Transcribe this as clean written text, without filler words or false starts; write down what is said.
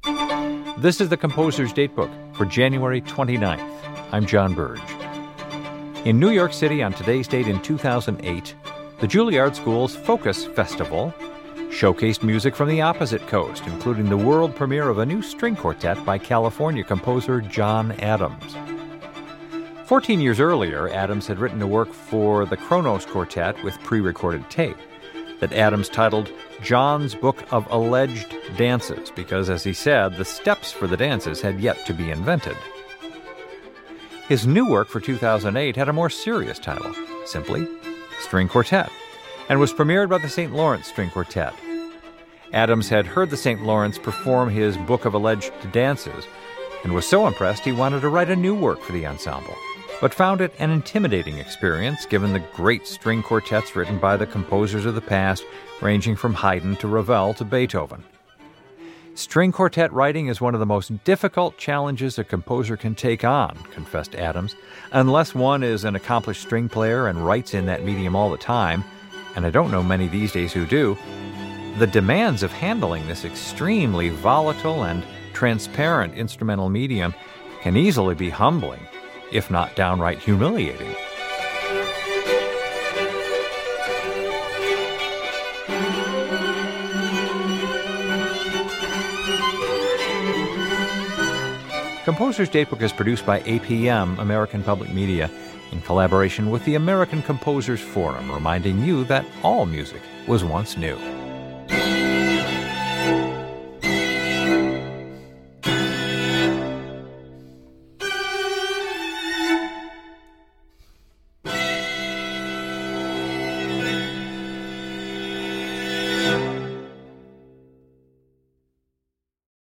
This is the Composer's Datebook for January 29th. I'm John Burge. In New York City on today's date in 2008, the Juilliard School's Focus Festival showcased music from the opposite coast, including the world premiere of a new string quartet by California composer John Adams. 14 years earlier, Adams had written a work for the Kronos Quartet with pre-recorded tape that Adams titled John's Book of Alleged Dances because, as he said, the steps for the dances had yet to be invented. His new work for 2008 had a more serious title, simply String Quartet, and was premiered by the St. Lawrence String Quartet. Adams had heard the St. Lawrence perform his Book of Alleged Dances and was so impressed he wanted to write a new work for the ensemble, but found it an intimidating experience given the great string quartets written by the composers of the past, ranging from Haydn to Ravel to Beethoven. String quartet writing is one of the most difficult challenges a composer can take on, confessed Adams, unless one is an accomplished string player and writes in that medium all the time, and I don't know many these days who do. The demands of handling this extremely volatile and transparent instrumental medium can easily be humbling, if not downright humiliating. Composer's Datebook is produced by APM, American Public Media, in collaboration with the American Composers Forum, reminding you that all music was once new.